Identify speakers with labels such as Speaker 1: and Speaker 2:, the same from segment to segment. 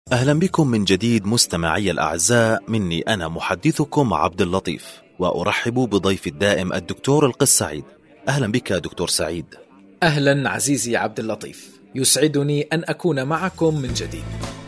Speaker 1: أهلا بكم من جديد مستمعي الأعزاء، مني أنا محدثكم عبد اللطيف، وأرحب بضيف الدائم الدكتور القس سعيد. أهلا بك دكتور سعيد.
Speaker 2: أهلا عزيزي عبد اللطيف، يسعدني أن أكون معكم من جديد.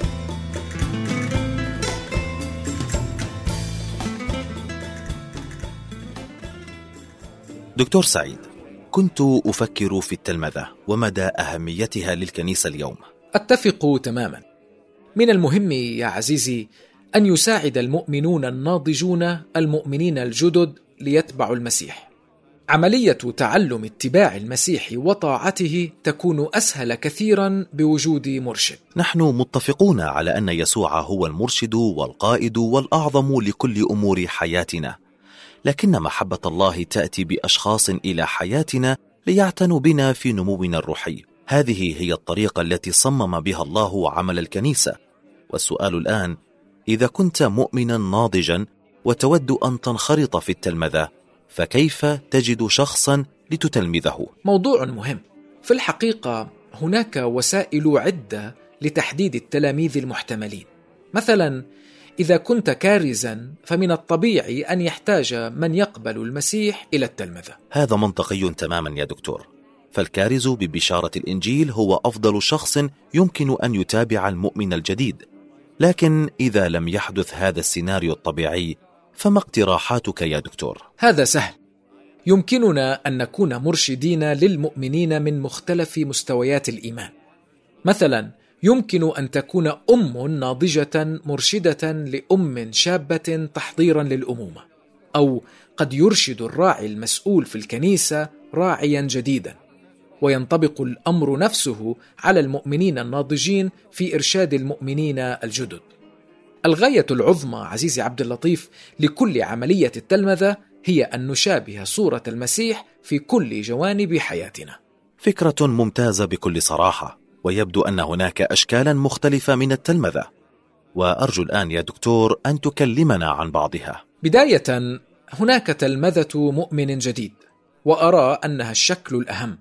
Speaker 1: دكتور سعيد، كنت أفكر في التلمذة ومدى أهميتها للكنيسة اليوم.
Speaker 2: أتفق تماما. من المهم يا عزيزي أن يساعد المؤمنون الناضجون المؤمنين الجدد ليتبعوا المسيح. عملية تعلم اتباع المسيح وطاعته تكون أسهل كثيرا بوجود مرشد.
Speaker 1: نحن متفقون على أن يسوع هو المرشد والقائد والأعظم لكل أمور حياتنا، لكن محبة الله تأتي بأشخاص إلى حياتنا ليعتنوا بنا في نمونا الروحي. هذه هي الطريقة التي صمم بها الله عمل الكنيسة. والسؤال الآن، إذا كنت مؤمنا ناضجا وتود أن تنخرط في التلمذة، فكيف تجد شخصا لتتلمذه؟
Speaker 2: موضوع مهم. في الحقيقة هناك وسائل عدة لتحديد التلاميذ المحتملين. مثلا إذا كنت كارزا فمن الطبيعي أن يحتاج من يقبل المسيح إلى التلمذة.
Speaker 1: هذا منطقي تماما يا دكتور، فالكارز ببشارة الإنجيل هو أفضل شخص يمكن أن يتابع المؤمن الجديد. لكن إذا لم يحدث هذا السيناريو الطبيعي، فما اقتراحاتك يا دكتور؟
Speaker 2: هذا سهل. يمكننا أن نكون مرشدين للمؤمنين من مختلف مستويات الإيمان. مثلا يمكن أن تكون أم ناضجة مرشدة لأم شابة تحضيرا للأمومة، أو قد يرشد الراعي المسؤول في الكنيسة راعيا جديدا، وينطبق الأمر نفسه على المؤمنين الناضجين في إرشاد المؤمنين الجدد. الغاية العظمى عزيزي عبد اللطيف لكل عملية التلمذة هي أن نشابه صورة المسيح في كل جوانب حياتنا.
Speaker 1: فكرة ممتازة بكل صراحة، ويبدو أن هناك أشكالا مختلفة من التلمذة، وأرجو الآن يا دكتور أن تكلمنا عن بعضها.
Speaker 2: بداية، هناك تلمذة مؤمن جديد، وأرى أنها الشكل الأهم.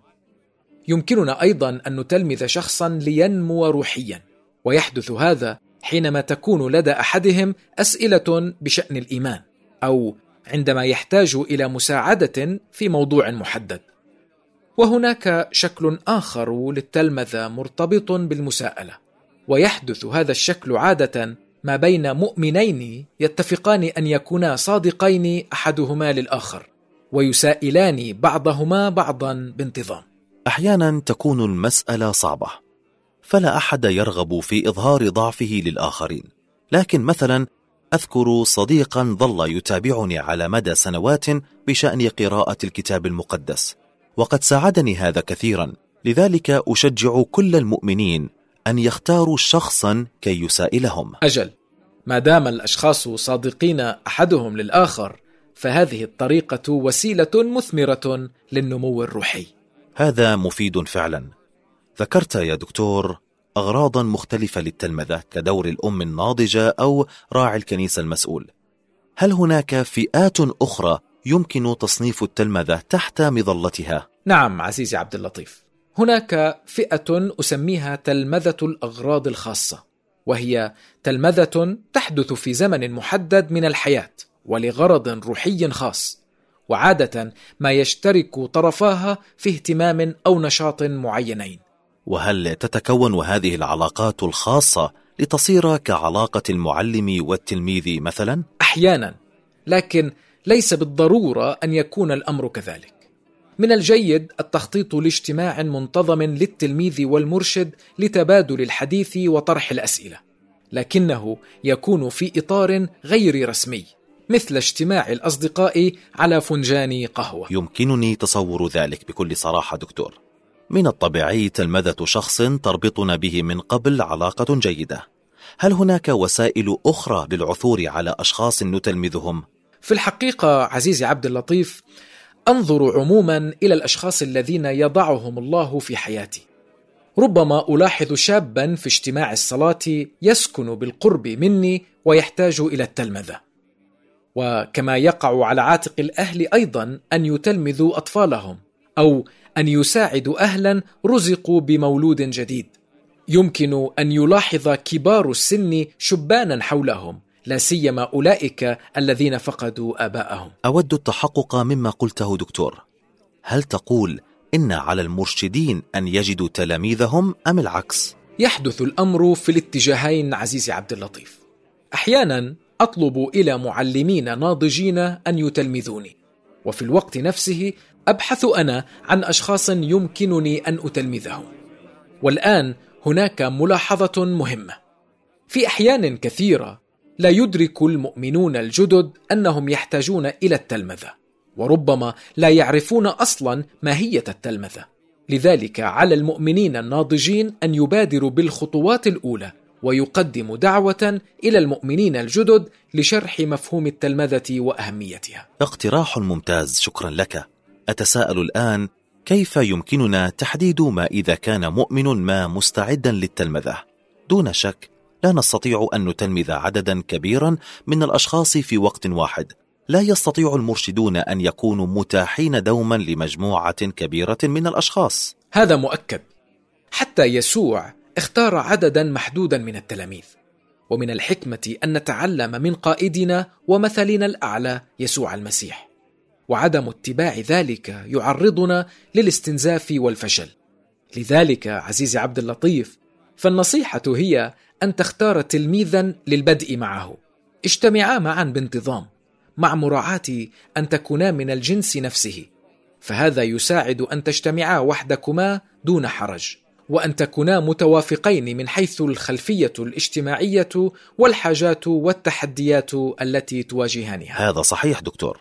Speaker 2: يمكننا أيضا أن نتلمذ شخصا لينمو روحيا، ويحدث هذا حينما تكون لدى أحدهم أسئلة بشأن الإيمان، أو عندما يحتاج إلى مساعدة في موضوع محدد. وهناك شكل آخر للتلمذة مرتبط بالمساءلة، ويحدث هذا الشكل عادة ما بين مؤمنين يتفقان أن يكونا صادقين أحدهما للآخر، ويسائلان بعضهما بعضا بانتظام.
Speaker 1: أحيانا تكون المسألة صعبة، فلا أحد يرغب في إظهار ضعفه للآخرين. لكن مثلا أذكر صديقا ظل يتابعني على مدى سنوات بشأن قراءة الكتاب المقدس، وقد ساعدني هذا كثيرا. لذلك أشجع كل المؤمنين أن يختاروا شخصا كي يسائلهم.
Speaker 2: أجل، ما دام الأشخاص صادقين أحدهم للآخر، فهذه الطريقة وسيلة مثمرة للنمو الروحي.
Speaker 1: هذا مفيد فعلا. ذكرت يا دكتور أغراضا مختلفة للتلمذة كدور الأم الناضجة أو راعي الكنيسة المسؤول. هل هناك فئات أخرى يمكن تصنيف التلمذة تحت مظلتها؟
Speaker 2: نعم عزيزي عبد اللطيف، هناك فئة أسميها تلمذة الأغراض الخاصة، وهي تلمذة تحدث في زمن محدد من الحياة ولغرض روحي خاص، وعادة ما يشترك طرفاها في اهتمام أو نشاط معينين.
Speaker 1: وهل تتكون هذه العلاقات الخاصة لتصير كعلاقة المعلم والتلميذ مثلا؟
Speaker 2: أحيانا، لكن ليس بالضرورة أن يكون الأمر كذلك. من الجيد التخطيط لاجتماع منتظم للتلميذ والمرشد لتبادل الحديث وطرح الأسئلة، لكنه يكون في إطار غير رسمي، مثل اجتماع الأصدقاء على فنجان قهوة.
Speaker 1: يمكنني تصور ذلك بكل صراحة دكتور. من الطبيعي تلمذة شخص تربطنا به من قبل علاقة جيدة. هل هناك وسائل أخرى للعثور على أشخاص نتلمذهم؟
Speaker 2: في الحقيقة عزيزي عبد اللطيف، أنظر عموما إلى الأشخاص الذين يضعهم الله في حياتي. ربما ألاحظ شابا في اجتماع الصلاة يسكن بالقرب مني ويحتاج إلى التلمذة. وكما يقع على عاتق الأهل أيضا أن يتلمذوا أطفالهم، أو أن يساعدوا أهلا رزقوا بمولود جديد. يمكن أن يلاحظ كبار السن شبانا حولهم، لا سيما أولئك الذين فقدوا آباءهم.
Speaker 1: أود التحقق مما قلته دكتور. هل تقول إن على المرشدين أن يجدوا تلاميذهم أم العكس؟
Speaker 2: يحدث الأمر في الاتجاهين عزيزي عبد اللطيف. أحيانا أطلب إلى معلمين ناضجين أن يتلمذوني، وفي الوقت نفسه أبحث أنا عن أشخاص يمكنني أن أتلمذهم. والآن هناك ملاحظة مهمة: في أحيان كثيرة لا يدرك المؤمنون الجدد أنهم يحتاجون إلى التلمذة، وربما لا يعرفون أصلا ماهية التلمذة. لذلك على المؤمنين الناضجين أن يبادروا بالخطوات الأولى ويقدموا دعوة إلى المؤمنين الجدد لشرح مفهوم التلمذة وأهميتها.
Speaker 1: اقتراح ممتاز، شكرا لك. أتساءل الآن كيف يمكننا تحديد ما إذا كان مؤمن ما مستعدا للتلمذة؟ دون شك لا نستطيع أن نتلمذ عددا كبيرا من الأشخاص في وقت واحد. لا يستطيع المرشدون أن يكونوا متاحين دوما لمجموعة كبيرة من الأشخاص.
Speaker 2: هذا مؤكد. حتى يسوع اختار عددا محدودا من التلاميذ، ومن الحكمة أن نتعلم من قائدنا ومثلنا الأعلى يسوع المسيح، وعدم اتباع ذلك يعرضنا للاستنزاف والفشل. لذلك عزيزي عبد اللطيف، فالنصيحة هي أن تختار تلميذا للبدء معه. اجتمعا معا بانتظام، مع مراعاة أن تكونا من الجنس نفسه، فهذا يساعد أن تجتمعا وحدكما دون حرج، وأن تكونا متوافقين من حيث الخلفية الاجتماعية والحاجات والتحديات التي تواجهانها.
Speaker 1: هذا صحيح دكتور.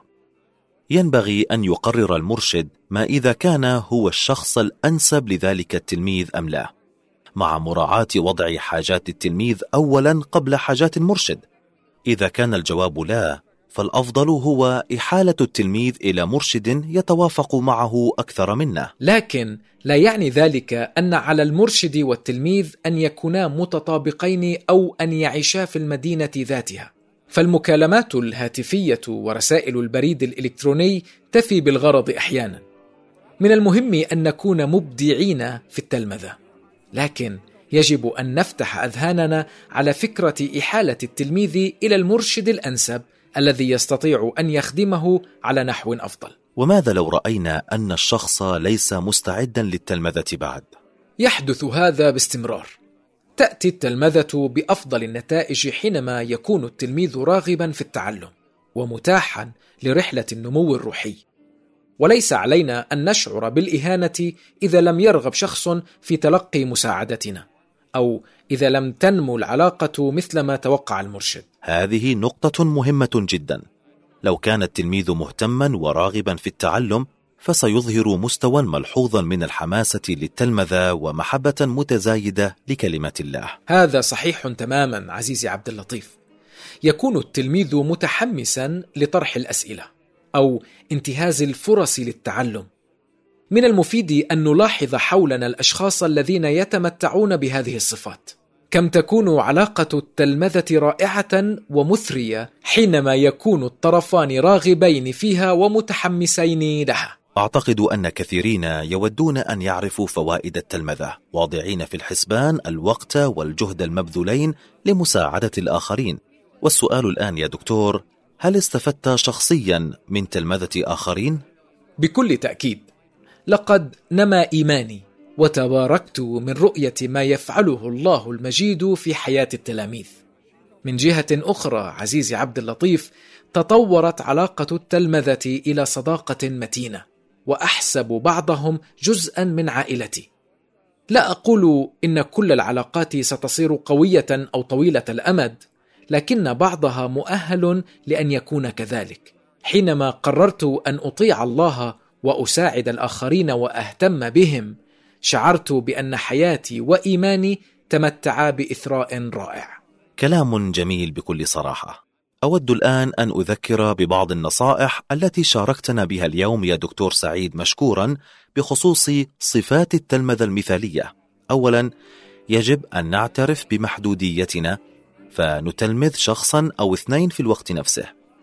Speaker 1: ينبغي أن يقرر المرشد ما إذا كان هو الشخص الأنسب لذلك التلميذ أم لا، مع مراعاة وضع حاجات التلميذ أولا قبل حاجات المرشد. إذا كان الجواب لا، فالأفضل هو إحالة التلميذ إلى مرشد يتوافق معه أكثر منه.
Speaker 2: لكن لا يعني ذلك أن على المرشد والتلميذ أن يكونا متطابقين أو أن يعيشا في المدينة ذاتها، فالمكالمات الهاتفية ورسائل البريد الإلكتروني تفي بالغرض أحيانا. من المهم أن نكون مبدعين في التلمذة، لكن يجب أن نفتح أذهاننا على فكرة إحالة التلميذ إلى المرشد الأنسب الذي يستطيع أن يخدمه على نحو أفضل.
Speaker 1: وماذا لو رأينا أن الشخص ليس مستعدا للتلمذة بعد؟
Speaker 2: يحدث هذا باستمرار. تأتي التلمذة بأفضل النتائج حينما يكون التلميذ راغبا في التعلم ومتاحا لرحلة النمو الروحي، وليس علينا أن نشعر بالإهانة إذا لم يرغب شخص في تلقي مساعدتنا، أو إذا لم تنمو العلاقة مثل ما توقع المرشد.
Speaker 1: هذه نقطة مهمة جدا. لو كان التلميذ مهتما وراغبا في التعلم، فسيظهر مستوى ملحوظا من الحماسة للتلمذة ومحبة متزايدة لكلمة الله.
Speaker 2: هذا صحيح تماما عزيزي عبد اللطيف. يكون التلميذ متحمسا لطرح الأسئلة أو انتهاز الفرص للتعلم. من المفيد أن نلاحظ حولنا الأشخاص الذين يتمتعون بهذه الصفات. كم تكون علاقة التلمذة رائعة ومثرية حينما يكون الطرفان راغبين فيها ومتحمسين لها.
Speaker 1: أعتقد أن كثيرين يودون أن يعرفوا فوائد التلمذة، واضعين في الحسبان الوقت والجهد المبذولين لمساعدة الآخرين. والسؤال الآن يا دكتور، هل استفدت شخصيا من تلمذة آخرين؟
Speaker 2: بكل تأكيد. لقد نما إيماني وتباركت من رؤية ما يفعله الله المجيد في حياة التلاميذ. من جهة أخرى عزيزي عبد اللطيف، تطورت علاقة التلمذة إلى صداقة متينة، وأحسب بعضهم جزءا من عائلتي. لا أقول إن كل العلاقات ستصير قوية أو طويلة الأمد، لكن بعضها مؤهل لأن يكون كذلك. حينما قررت أن أطيع الله وأساعد الآخرين وأهتم بهم، شعرت بأن حياتي وإيماني تمتعا بإثراء رائع.
Speaker 1: كلام جميل بكل صراحة. أود الآن أن أذكر ببعض النصائح التي شاركتنا بها اليوم يا دكتور سعيد مشكورا بخصوص صفات التلمذة المثالية. أولا، يجب أن نعترف بمحدوديتنا فنتلمذ شخصا أو اثنين في الوقت نفسه.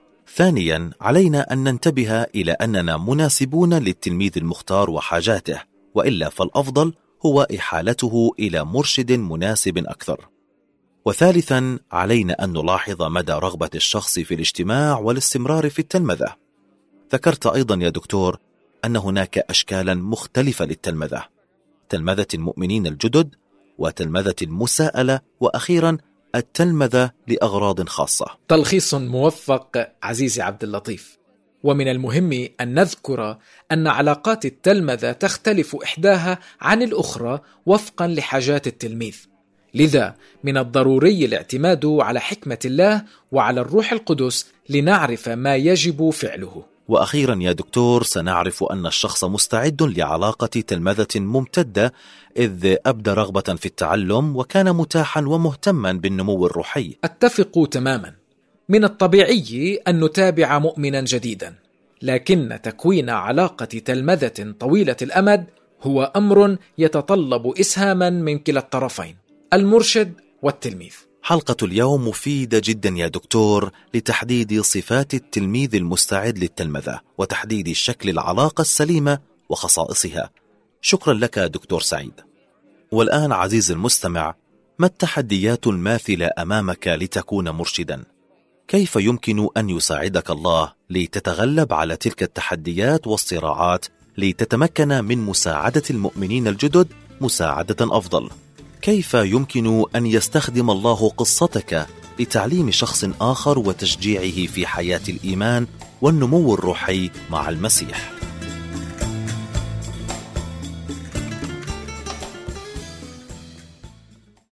Speaker 1: ثانيا، علينا أن ننتبه إلى أننا مناسبون للتلميذ المختار وحاجاته، وإلا فالأفضل هو إحالته إلى مرشد مناسب أكثر. وثالثا، علينا أن نلاحظ مدى رغبة الشخص في الاجتماع والاستمرار في التلمذة. ذكرت أيضا يا دكتور أن هناك أشكالا مختلفة للتلمذة: تلمذة المؤمنين الجدد، وتلمذة المساءلة، وأخيرا التلمذة لأغراض خاصة.
Speaker 2: تلخيص موفق عزيزي عبد اللطيف. ومن المهم أن نذكر أن علاقات التلمذة تختلف إحداها عن الأخرى وفقا لحاجات التلميذ، لذا من الضروري الاعتماد على حكمة الله وعلى الروح القدس لنعرف ما يجب فعله.
Speaker 1: وأخيرا يا دكتور، سنعرف أن الشخص مستعد لعلاقة تلمذة ممتدة إذ أبدى رغبة في التعلم وكان متاحا ومهتما بالنمو الروحي.
Speaker 2: أتفق تماما. من الطبيعي أن نتابع مؤمنا جديدا، لكن تكوين علاقة تلمذة طويلة الأمد هو أمر يتطلب إسهاما من كلا الطرفين، المرشد والتلميذ.
Speaker 1: حلقة اليوم مفيدة جدا يا دكتور لتحديد صفات التلميذ المستعد للتلمذة وتحديد شكل العلاقة السليمة وخصائصها. شكرا لك دكتور سعيد. والآن عزيز المستمع، ما التحديات الماثلة أمامك لتكون مرشدا؟ كيف يمكن أن يساعدك الله لتتغلب على تلك التحديات والصراعات لتتمكن من مساعدة المؤمنين الجدد مساعدة أفضل؟ كيف يمكن أن يستخدم الله قصتك لتعليم شخص آخر وتشجيعه في حياة الإيمان والنمو الروحي مع المسيح؟